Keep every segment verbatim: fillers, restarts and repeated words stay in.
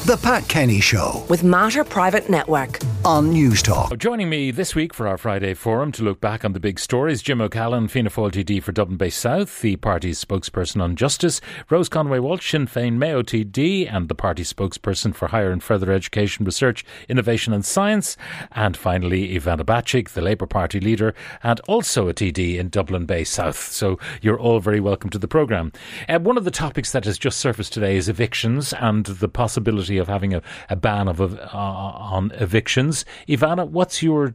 The Pat Kenny Show with Mater Private Network on Newstalk. Joining me this week for our Friday forum to look back on the big stories, Jim O'Callaghan, Fianna Fáil T D for Dublin Bay South, the party's spokesperson on justice, Rose Conway-Walsh, Sinn Féin Mayo T D, and the party spokesperson for higher and further education, research, innovation and science, and finally Ivana Bacik, the Labour Party leader and also a T D in Dublin Bay South. So you're all very welcome to the programme. Uh, one of the topics that has just surfaced today is evictions and the possibility of having a, a ban of uh, on evictions. Ivana, what's your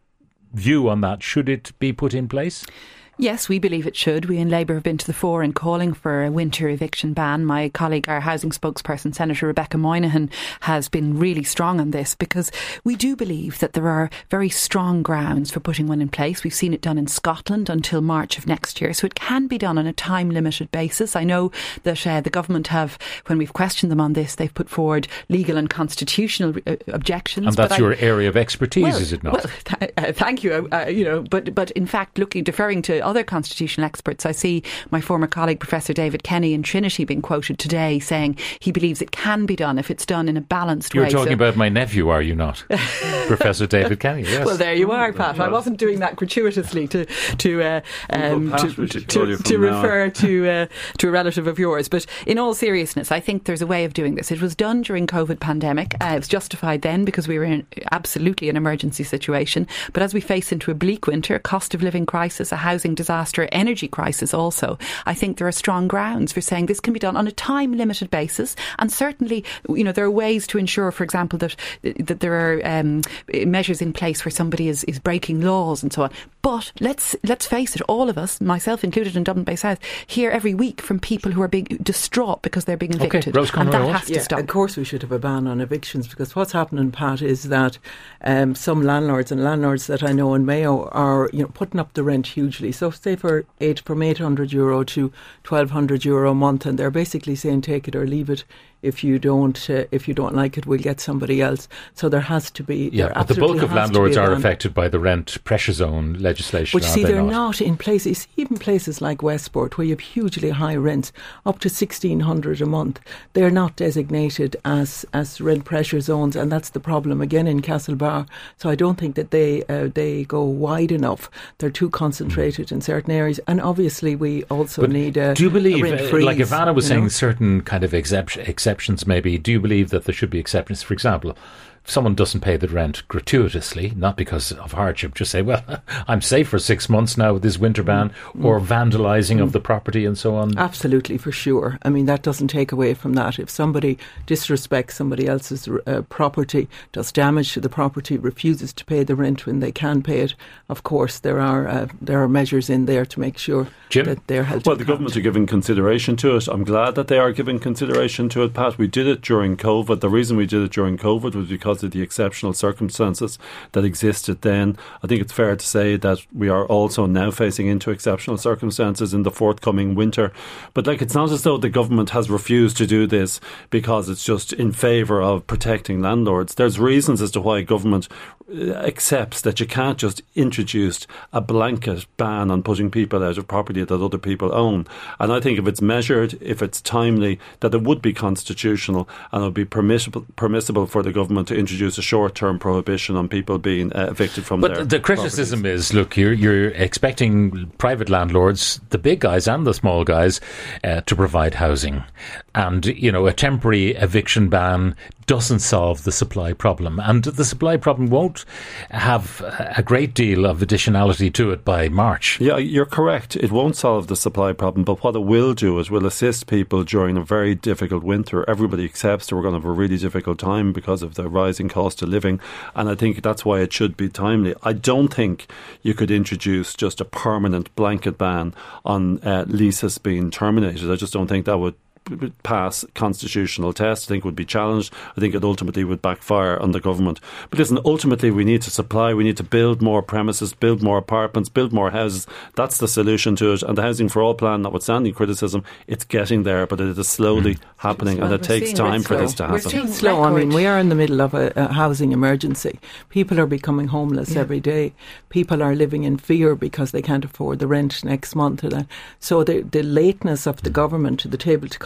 view on that? Should it be put in place? Yes, we believe it should. We in Labour have been to the fore in calling for a winter eviction ban. My colleague, our housing spokesperson, Senator Rebecca Moynihan, has been really strong on this because we do believe that there are very strong grounds for putting one in place. We've seen it done in Scotland until March of next year, so it can be done on a time-limited basis. I know that uh, the government have, when we've questioned them on this, they've put forward legal and constitutional uh, objections. And that's but your I, area of expertise, well, is it not? Well, th- uh, thank you. Uh, you know, but but in fact, looking deferring to other constitutional experts, I see my former colleague Professor David Kenny in Trinity being quoted today saying he believes it can be done if it's done in a balanced You're way. You're talking so, about my nephew, are you not? Professor David Kenny, yes. Well, there you are, Pat. I wasn't doing that gratuitously to to uh, um, to, to, to, to refer to uh, to a relative of yours. But in all seriousness, I think there's a way of doing this. It was done during COVID pandemic. Uh, it was justified then because we were in absolutely an emergency situation. But as we face into a bleak winter, a cost of living crisis, a housing disaster, energy crisis also, I think there are strong grounds for saying this can be done on a time-limited basis. And certainly, you know, there are ways to ensure, for example, that that there are um, measures in place where somebody is, is breaking laws and so on. But let's let's face it, all of us, myself included in Dublin Bay South, hear every week from people who are being distraught because they're being evicted. Okay, Rose and that has to yeah, stop. Of course we should have a ban on evictions, because what's happening, Pat, is that um, some landlords and landlords that I know in Mayo are, you know, putting up the rent hugely. So say for eight from eight hundred euro to twelve hundred euro a month, and they're basically saying take it or leave it. If you don't, uh, if you don't like it, we'll get somebody else. So there has to be. Yeah, but the bulk of landlords are affected by the rent pressure zone legislation. But see, they they're not? not in places, even places like Westport, where you have hugely high rents, up to sixteen hundred a month. They're not designated as as rent pressure zones, and that's the problem again in Castlebar. So I don't think that they uh, they go wide enough. They're too concentrated mm. in certain areas, and obviously we also but need a. Do you believe, a rent freeze, like Ivana was saying, know? certain kind of exception, exceptions maybe? Do you believe that there should be exceptions? For example, if someone doesn't pay the rent gratuitously, not because of hardship, just say, well, I'm safe for six months now with this winter ban, mm. or vandalising mm. of the property and so on. Absolutely, for sure. I mean, that doesn't take away from that. If somebody disrespects somebody else's uh, property, does damage to the property, refuses to pay the rent when they can pay it, of course, there are uh, there are measures in there to make sure Jim? that they're held Well, to the government are giving consideration to it. I'm glad that they are giving consideration to it, Pat. We did it during COVID. The reason we did it during COVID was because of the exceptional circumstances that existed then. I think it's fair to say that we are also now facing into exceptional circumstances in the forthcoming winter. But like, it's not as though the government has refused to do this because it's just in favour of protecting landlords. There's reasons as to why government accepts that you can't just introduce a blanket ban on putting people out of property that other people own. And I think if it's measured, if it's timely, that it would be constitutional and it would be permissible permissible for the government to introduce a short-term prohibition on people being uh, evicted from but their But the criticism properties. is, look, you're, you're expecting private landlords, the big guys and the small guys, uh, to provide housing. And, you know, a temporary eviction ban doesn't solve the supply problem. And the supply problem won't have a great deal of additionality to it by March. Yeah, you're correct. It won't solve the supply problem, but what it will do is will assist people during a very difficult winter. Everybody accepts that we're going to have a really difficult time because of the rising cost of living, and I think that's why it should be timely. I don't think you could introduce just a permanent blanket ban on uh, leases being terminated. I just don't think that would pass constitutional test. I think would be challenged. I think it ultimately would backfire on the government. But listen, ultimately we need to supply, we need to build more premises, build more apartments, build more houses. That's the solution to it. And the Housing for All plan, notwithstanding criticism, it's getting there, but it is slowly mm. happening, well, and it takes time for this to happen. We're still slow. I mean, we are in the middle of a, a housing emergency. People are becoming homeless yeah. every day. People are living in fear because they can't afford the rent next month. So the, the lateness of the government to the table to come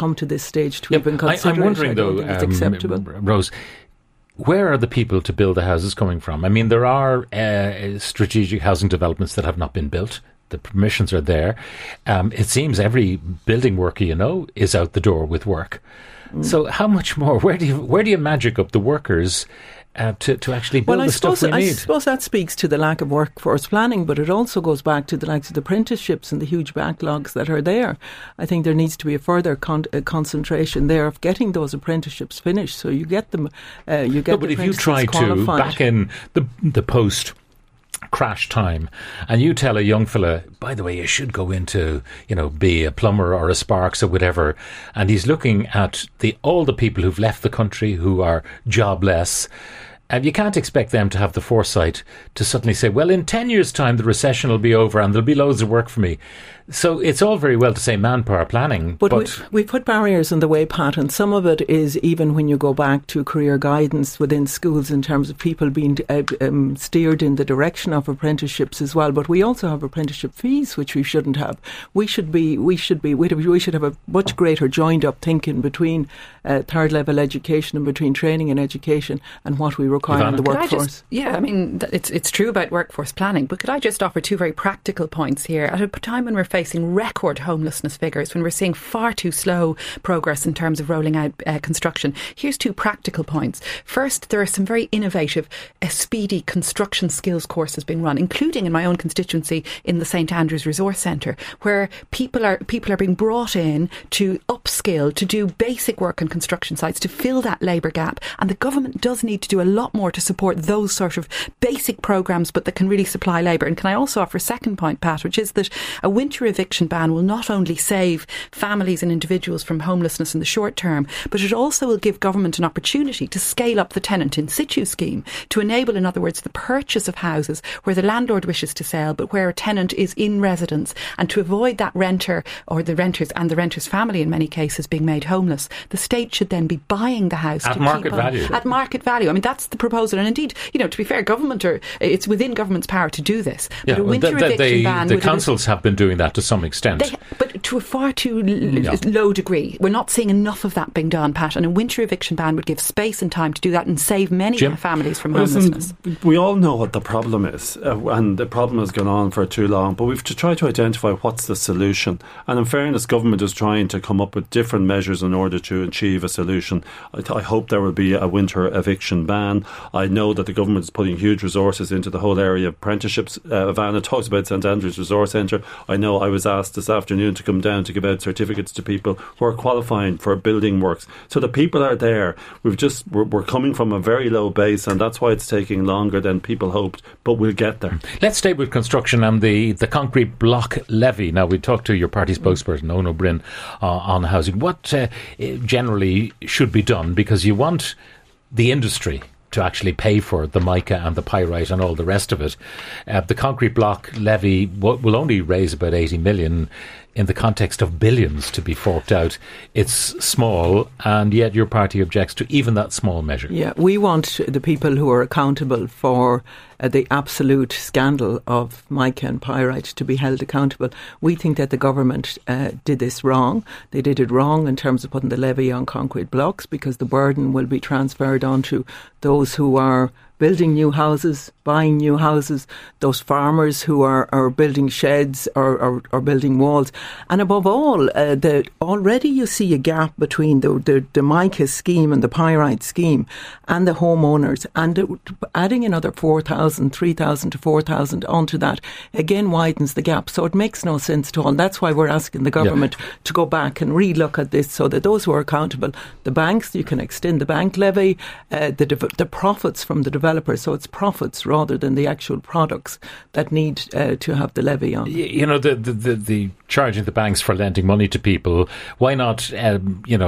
come to this stage to yeah, even consider I, I'm wondering, it. I though, it's um, acceptable. Rose, where are the people to build the houses coming from? I mean, there are uh, strategic housing developments that have not been built. The permissions are there. Um, it seems every building worker you know is out the door with work. Mm. So how much more? Where do you where do you magic up the workers uh, to to actually build well, I the suppose, stuff we need? I suppose that speaks to the lack of workforce planning, but it also goes back to the likes of the apprenticeships and the huge backlogs that are there. I think there needs to be a further con- a concentration there of getting those apprenticeships finished, so you get them. Uh, you get. No, but if you try to back in the the post crash time and you tell a young fella, by the way, you should go into, you know, be a plumber or a Sparks or whatever, and he's looking at the all the people who've left the country who are jobless, and you can't expect them to have the foresight to suddenly say, well, in ten years' time the recession will be over and there'll be loads of work for me. So it's all very well to say manpower planning, but, but we, we put barriers in the way, Pat, and some of it is even when you go back to career guidance within schools in terms of people being uh, um, steered in the direction of apprenticeships as well. But we also have apprenticeship fees, which we shouldn't have. We should be, we should be, we should have a much greater joined up thinking between uh, third level education and between training and education and what we require Ivana? in the Could I workforce. just, yeah, I mean, it's it's true about workforce planning, but could I just offer two very practical points here? At a time when we're facing record homelessness figures, when we're seeing far too slow progress in terms of rolling out uh, construction, here's two practical points. First, there are some very innovative, uh, speedy construction skills courses being run, including in my own constituency in the St Andrews Resource Centre, where people are people are being brought in to upskill, to do basic work on construction sites, to fill that labour gap. And the government does need to do a lot more to support those sort of basic programmes, but that can really supply labour. And can I also offer a second point, Pat, which is that a winter eviction ban will not only save families and individuals from homelessness in the short term, but it also will give government an opportunity to scale up the tenant in situ scheme, to enable, in other words, the purchase of houses where the landlord wishes to sell, but where a tenant is in residence, and to avoid that renter or the renters and the renter's family in many cases being made homeless. The state should then be buying the house at to market keep on, value. At market value. I mean, that's the proposal. And indeed, you know, to be fair, government are, it's within government's power to do this. Yeah, but a winter the, the, eviction the, ban the councils have been doing that to some extent. They, but to a far too l- yeah. low degree. We're not seeing enough of that being done, Pat, and a winter eviction ban would give space and time to do that and save many Jim? families from Listen, homelessness. we all know what the problem is, uh, and the problem has gone on for too long, but we've to try to identify what's the solution. And in fairness, government is trying to come up with different measures in order to achieve a solution. I, th- I hope there will be a winter eviction ban. I know that the government is putting huge resources into the whole area of apprenticeships. Uh, Ivana talks about St Andrews Resource Centre. I know I was asked this afternoon to come down to give out certificates to people who are qualifying for building works. So the people are there. We've just we're, we're coming from a very low base, and that's why it's taking longer than people hoped. But we'll get there. Let's stay with construction and the, the concrete block levy. Now, we talked to your party spokesperson, Owen O'Brien, uh, on housing. What uh, generally should be done? Because you want the industry to actually pay for the mica and the pyrite and all the rest of it. Uh, the concrete block levy w- will only raise about eighty million in the context of billions to be forked out. It's small, and yet your party objects to even that small measure. Yeah, we want the people who are accountable for uh, the absolute scandal of mica and pyrite to be held accountable. We think that the government uh, did this wrong. They did it wrong in terms of putting the levy on concrete blocks, because the burden will be transferred onto those who are building new houses, buying new houses, those farmers who are, are building sheds or, or, or building walls. And above all, uh, the, already you see a gap between the, the, the mica scheme and the pyrite scheme and the homeowners. And it, adding another four thousand, three thousand to four thousand onto that again widens the gap. So it makes no sense at all. And that's why we're asking the government yeah. to go back and relook at this, so that those who are accountable, the banks, you can extend the bank levy, uh, the, the profits from the developers. So it's profits rather than the actual products that need uh, to have the levy on. You know, the, the, the, the charging the banks for lending money to people, why not, um, you know,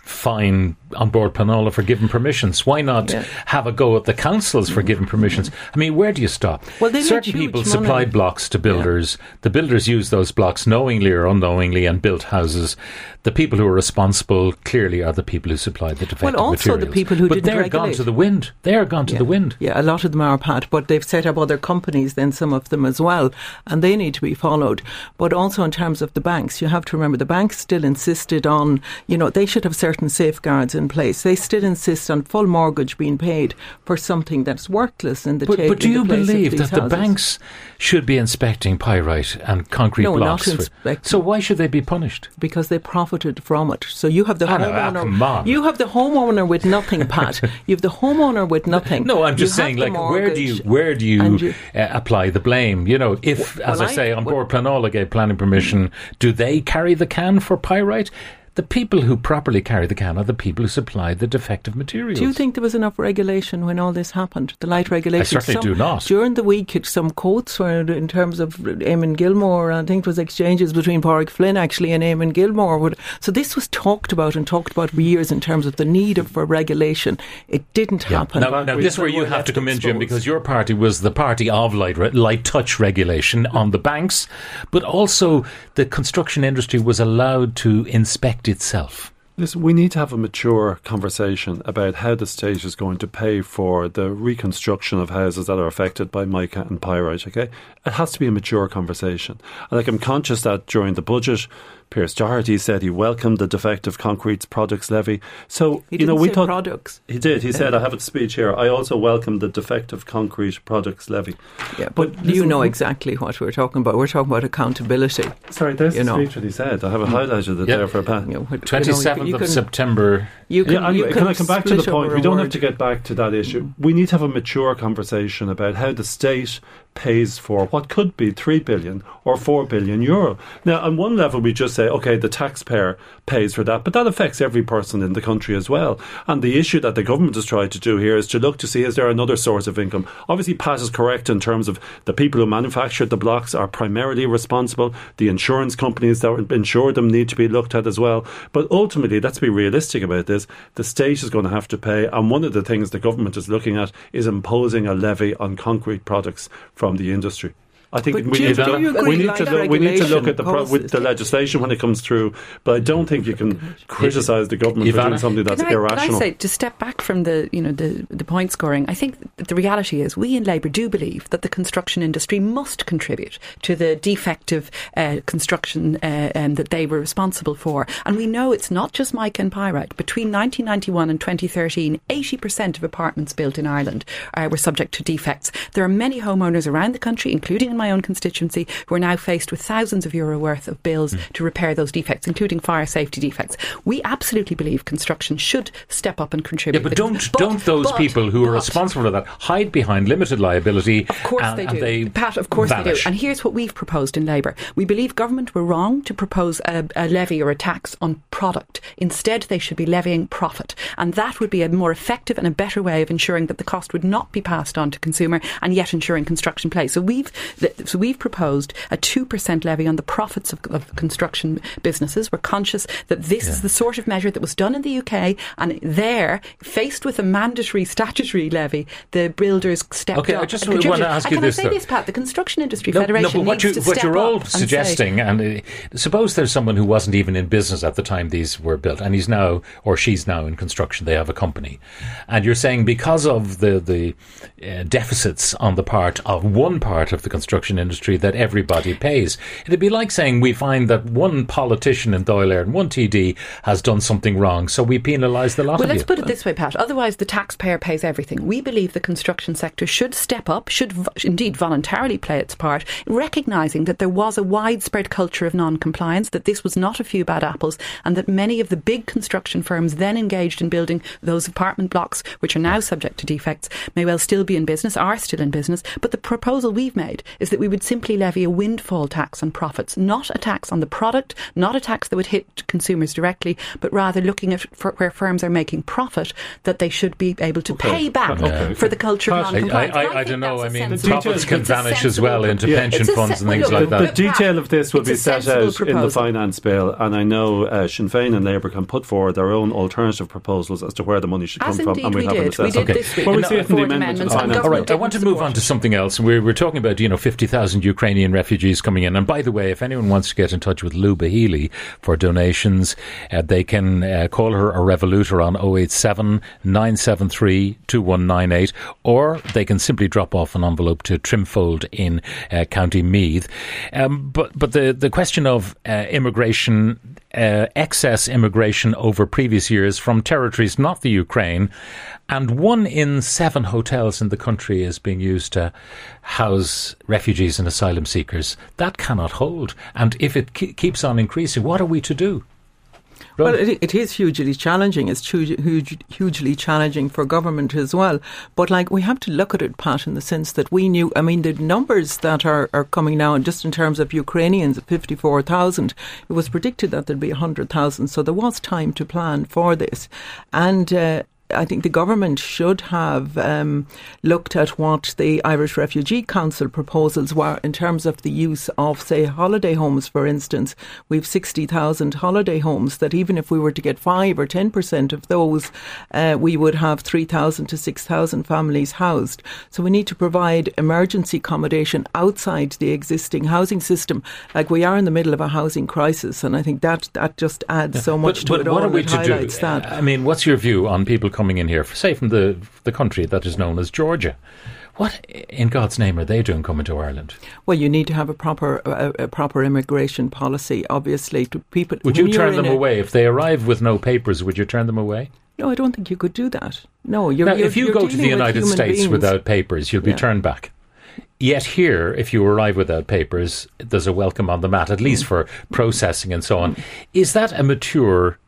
fine on board Pleanála for giving permissions? Why not yeah. have a go at the councils for giving permissions? I mean, where do you stop? Well, certain people money. supplied blocks to builders. Yeah. The builders used those blocks knowingly or unknowingly and built houses. The people who are responsible clearly are the people who supplied the defective well, also materials. the people who but didn't they're regulate. gone to the wind. They are gone to yeah. the wind. Yeah, a lot of them are, Pat, but they've set up other companies, then some of them as well, and they need to be followed. But also in terms of the banks, you have to remember the banks still insisted on, you know, they should have certain safeguards in place. They still insist on full mortgage being paid for something that's worthless in the But, ta- but do in you the place believe of that these the houses. banks should be inspecting pyrite and concrete no, blocks? Not for, inspecting. So why should they be punished? Because they profited from it. So you have the oh, no, homeowner. ah, come on. You have the homeowner with nothing, Pat. You have the homeowner with nothing. No, I'm just you saying, like, where do you where do you, you uh, apply the blame? You know, if, well, as I, I say, on board Pleanála gave planning permission, do they carry the can for pyrite? The people who properly carry the can are the people who supply the defective materials. Do you think there was enough regulation when all this happened? The light regulation? I certainly some, do not. During the week, some quotes were in terms of Eamon Gilmore. I think it was exchanges between Pádraig Flynn actually and Eamon Gilmore. Would, so this was talked about and talked about for years in terms of the need of, for regulation. It didn't yeah. happen. Now, now this is where you have to come in, Jim, because your party was the party of light, light touch regulation on the banks, but also the construction industry was allowed to inspect itself. Listen, we need to have a mature conversation about how the state is going to pay for the reconstruction of houses that are affected by mica and pyrite, okay? It has to be a mature conversation. And like, I'm conscious that during the budget, Pierce Doherty said he welcomed the defective concrete products levy. So, he you know, we say thought products. He did. He said, I have a speech here. I also welcome the defective concrete products levy. Yeah, but, but you know exactly what we're talking about. We're talking about accountability. Sorry, there's you the know. speech that he said. I have it highlighted it yep. there for a pan. You know, twenty-seventh you know, you of can, September. You can, yeah, you can, can, can I come back to the point? We don't word. have to get back to that issue. Mm. We need to have a mature conversation about how the state pays for what could be three billion or four billion euro. Now, on one level, we just say, okay, the taxpayer pays for that, but that affects every person in the country as well. And the issue that the government has tried to do here is to look to see, is there another source of income? Obviously, Pat is correct in terms of the people who manufactured the blocks are primarily responsible. The insurance companies that insure them need to be looked at as well. But ultimately, let's be realistic about this. The state is going to have to pay. And one of the things the government is looking at is imposing a levy on concrete products from the industry. I think we need, to, we, need to look, we need to look at the pro- with the legislation when it comes through, but I don't think you can criticise the government Ivana? for doing something that's can I, irrational. Can I say, to step back from the you know the, the point scoring, I think that the reality is we in Labour do believe that the construction industry must contribute to the defective uh, construction uh, um, that they were responsible for, and we know it's not just mica and pyrite. Between nineteen ninety-one and twenty thirteen, eighty percent of apartments built in Ireland uh, were subject to defects. There are many homeowners around the country, including in my own constituency, who are now faced with thousands of euro worth of bills mm. to repair those defects, including fire safety defects. We absolutely believe construction should step up and contribute. Yeah, but don't but, don't those but, people who but, are responsible for that hide behind limited liability? Of course and, they do. And they Pat, of course vanish. they do. And here's what we've proposed in Labour. We believe government were wrong to propose a, a levy or a tax on product. Instead, they should be levying profit. And that would be a more effective and a better way of ensuring that the cost would not be passed on to consumer and yet ensuring construction plays. So we've so we've proposed a two percent levy on the profits of, of construction businesses. We're conscious that this yeah. is the sort of measure that was done in the U K, and there, faced with a mandatory statutory levy, the builders stepped okay, up. Okay, I just want to ask and you can this, I say though. this, Pat? The Construction Industry no, Federation no, but what needs you, to what step you're all up suggesting, and, say, and uh, suppose there's someone who wasn't even in business at the time these were built, and he's now, or she's now in construction, they have a company, and you're saying because of the, the uh, deficits on the part of one part of the construction industry that everybody pays. It'd be like saying we find that one politician in Dáil Éireann, one T D, has done something wrong, so we penalise the lot well, of you. Well, let's put it this way, Pat. Otherwise, the taxpayer pays everything. We believe the construction sector should step up, should v- indeed voluntarily play its part, recognising that there was a widespread culture of non-compliance, that this was not a few bad apples, and that many of the big construction firms then engaged in building those apartment blocks, which are now subject to defects, may well still be in business, are still in business. But the proposal we've made is is that we would simply levy a windfall tax on profits, not a tax on the product, not a tax that would hit consumers directly, but rather looking at for where firms are making profit, that they should be able to okay. pay back okay. for the culture of non-compliance. I, I, I, I don't know. I mean, profits can vanish as well into yeah. pension funds and things like that. The detail of this will be set out proposal. in the finance bill, and I know uh, Sinn Féin and Labour can put forward their own alternative proposals as to where the money should as come from, and we'll we have an assessment. We did okay. this week. Well, we'll see it in the amendment to the finance. All right, I want to move on to something else. We're, we're talking about, you know, fifty thousand Ukrainian refugees coming in. And by the way, if anyone wants to get in touch with Luba Healy for donations, uh, they can uh, call her a Revolutor on oh eight seven, nine seven three, two one nine eight, or they can simply drop off an envelope to Trimfold in uh, County Meath. Um, but but the, the question of uh, immigration, uh, excess immigration over previous years from territories not the Ukraine, and one in seven hotels in the country is being used to house refugees and asylum seekers. That cannot hold. And if it ke- keeps on increasing, what are we to do? Well, it, it is hugely challenging. It's huge, huge, hugely challenging for government as well. But like, we have to look at it, Pat, in the sense that we knew, I mean, the numbers that are, are coming now, and just in terms of Ukrainians, fifty-four thousand, it was predicted that there'd be one hundred thousand. So there was time to plan for this. And, uh, I think the government should have um, looked at what the Irish Refugee Council proposals were in terms of the use of, say, holiday homes, for instance. We've sixty thousand holiday homes that even if we were to get five or ten percent of those, uh, we would have three thousand to six thousand families housed. So we need to provide emergency accommodation outside the existing housing system. Like, we are in the middle of a housing crisis, and I think that, that just adds yeah, so much but, to but it all. What are we it to do? That. I mean, what's your view on people coming in here, say from the the country that is known as Georgia? What in God's name are they doing coming to Ireland? Well, you need to have a proper a, a proper immigration policy, obviously. To people, would you turn them away if they arrive with no papers? Would you turn them away? No, I don't think you could do that. No, you're, now, you're, if you you're go to the United States beings. without papers, you'll be yeah. turned back. Yet here, if you arrive without papers, there's a welcome on the mat, at least mm. for processing and so on. Mm. Is that a mature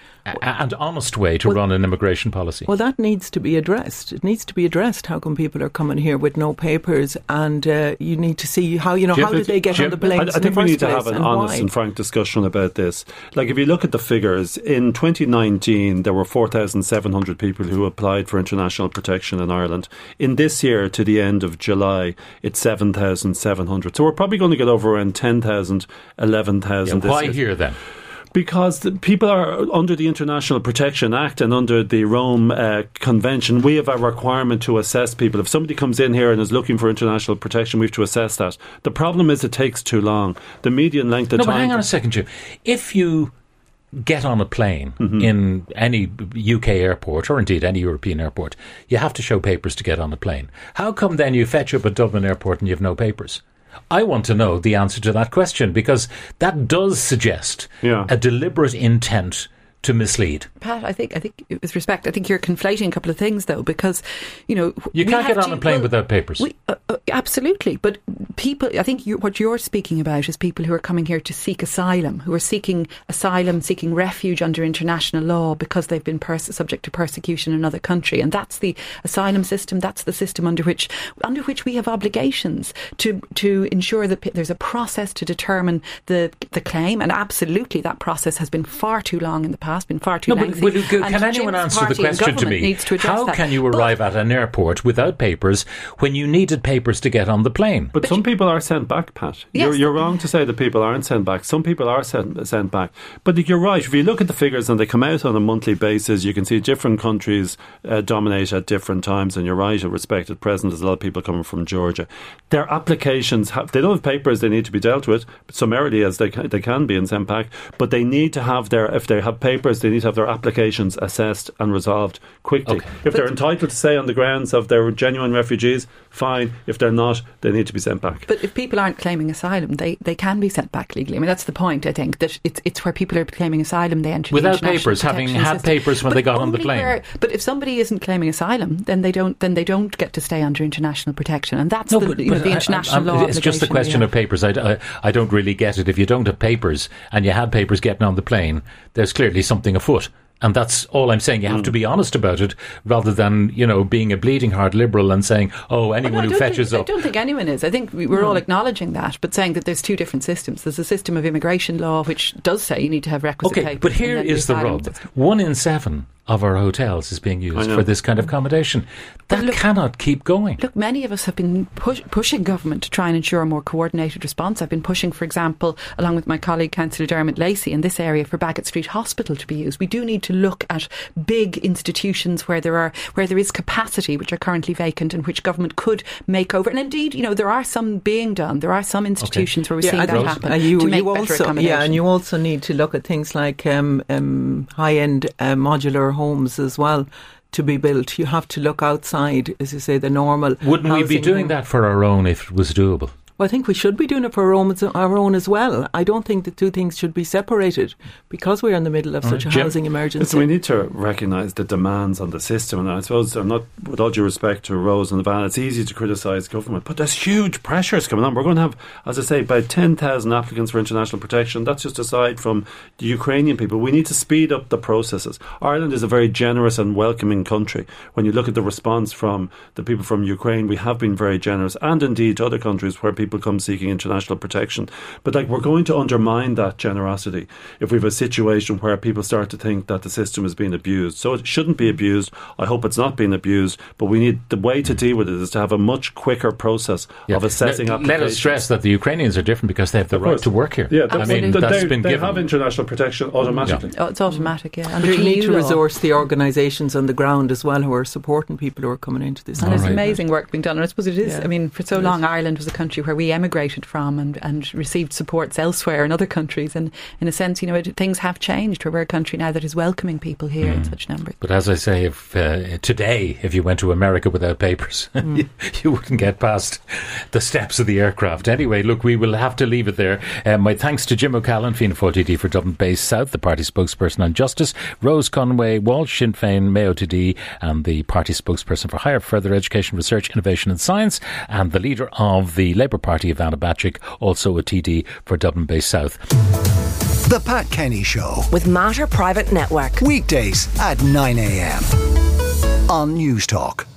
and honest way to well, run an immigration policy? Well, that needs to be addressed. It needs to be addressed. How come people are coming here with no papers? And uh, you need to see how, you know, Jim, how did they get Jim, on the planes I, I think we need to have an and honest why? and frank discussion about this. Like, if you look at the figures, in twenty nineteen, there were four thousand seven hundred people who applied for international protection in Ireland. In this year, to the end of July, it's seven thousand seven hundred. So we're probably going to get over around ten thousand, eleven thousand. Yeah, why here then? Because the people are under the International Protection Act and under the Rome uh, Convention. We have a requirement to assess people. If somebody comes in here and is looking for international protection, we have to assess that. The problem is it takes too long. The median length of no, time... No, but hang on a second, Jim. If you get on a plane mm-hmm. in any U K airport, or indeed any European airport, you have to show papers to get on a plane. How come then you fetch up at Dublin Airport and you have no papers? I want to know the answer to that question, because that does suggest yeah. a deliberate intent to mislead. Pat, I think, I think, with respect, I think you're conflating a couple of things, though, because, you know, you can't get on to, a plane well, without papers. We, uh, uh, absolutely, but people, I think you, what you're speaking about is people who are coming here to seek asylum, who are seeking asylum, seeking refuge under international law because they've been pers- subject to persecution in another country, and that's the asylum system. That's the system under which under which we have obligations to to ensure that p- there's a process to determine the the claim, and absolutely that process has been far too long in the past. Been far too no, lengthy. But, but, can anyone answer the question to me? To How that. can you arrive but, at an airport without papers when you needed papers to get on the plane? But, but some you, people are sent back, Pat. Yes. You're, you're wrong to say that people aren't sent back. Some people are sent, sent back. But you're right. If you look at the figures and they come out on a monthly basis, you can see different countries uh, dominate at different times. And you're right, in respect at present, there's a lot of people coming from Georgia. Their applications, have, they don't have papers, they need to be dealt with, summarily as they can, they can be and sent back. But they need to have their, if they have papers, they need to have their applications assessed and resolved quickly. Okay. If but they're entitled to stay on the grounds of their genuine refugees, fine. If they're not, they need to be sent back. But if people aren't claiming asylum, they, they can be sent back legally. I mean, that's the point, I think, that it's it's where people are claiming asylum, they enter without the papers, having had system. papers when but they got on the plane. Where, but if somebody isn't claiming asylum, then they don't then they don't get to stay under international protection, and that's no, the, but, you know, the I, international I, law. It's just a question of papers. I, I, I don't really get it. If you don't have papers and you had papers getting on the plane, there's clearly something afoot. And that's all I'm saying. You have mm. to be honest about it rather than, you know, being a bleeding heart liberal and saying, oh, anyone well, no, who fetches think, up. I don't think anyone is. I think we're no. all acknowledging that, but saying that there's two different systems. There's a system of immigration law which does say you need to have requisite okay, papers. But here is the rub. System. One in seven of our hotels is being used for this kind of accommodation. That look, cannot keep going. Look, many of us have been push, pushing government to try and ensure a more coordinated response. I've been pushing, for example, along with my colleague Councillor Dermot Lacey in this area for Baggot Street Hospital to be used. We do need to look at big institutions where there are where there is capacity which are currently vacant and which government could make over. And indeed, you know, there are some being done. There are some institutions okay. where we're yeah, seeing that happen uh, you, to make you better also, accommodation. Yeah, and you also need to look at things like um, um, high-end uh, modular homes as well to be built. You have to look outside, as you say, the normal. Wouldn't we be doing home. that for our own if it was doable? Well, I think we should be doing it for our own, our own as well. I don't think the two things should be separated because we're in the middle of all such right. a Jim, housing emergency. So we need to recognise the demands on the system. And I suppose, I'm not, with all due respect to Rose and the Van, it's easy to criticise government, but there's huge pressures coming on. We're going to have, as I say, about ten thousand applicants for international protection. That's just aside from the Ukrainian people. We need to speed up the processes. Ireland is a very generous and welcoming country. When you look at the response from the people from Ukraine, we have been very generous, and indeed to other countries where people people come seeking international protection. But like, we're going to undermine that generosity if we have a situation where people start to think that the system is being abused. So it shouldn't be abused. I hope it's not being abused, but we need, the way to deal with it is to have a much quicker process yeah. of assessing let, applications. Let us stress that the Ukrainians are different because they have the right to work here. Yeah, I mean, they, that's been they given. have international protection automatically. Yeah. Oh, it's automatic, yeah. But you need to resource the organisations on the ground as well who are supporting people who are coming into this. And there's right. amazing work being done. And I suppose it is, yeah. I mean, for so long Ireland was a country where we emigrated from and, and received supports elsewhere in other countries. And in a sense, you know, it, things have changed. We're a country now that is welcoming people here mm. in such numbers. But as I say, if uh, today, if you went to America without papers, mm. you, you wouldn't get past the steps of the aircraft. Anyway, look, we will have to leave it there. Um, my thanks to Jim O'Callaghan, Fianna Fáil T D for Dublin Bay South, the party spokesperson on justice, Rose Conway Walsh, Sinn Féin, Mayo T D, and the party spokesperson for higher further education, research, innovation and science, and the leader of the Labour Party, Ivana Bacik, also a T D for Dublin Bay South. The Pat Kenny Show with Mater Private Network. Weekdays at nine a.m. on News Talk.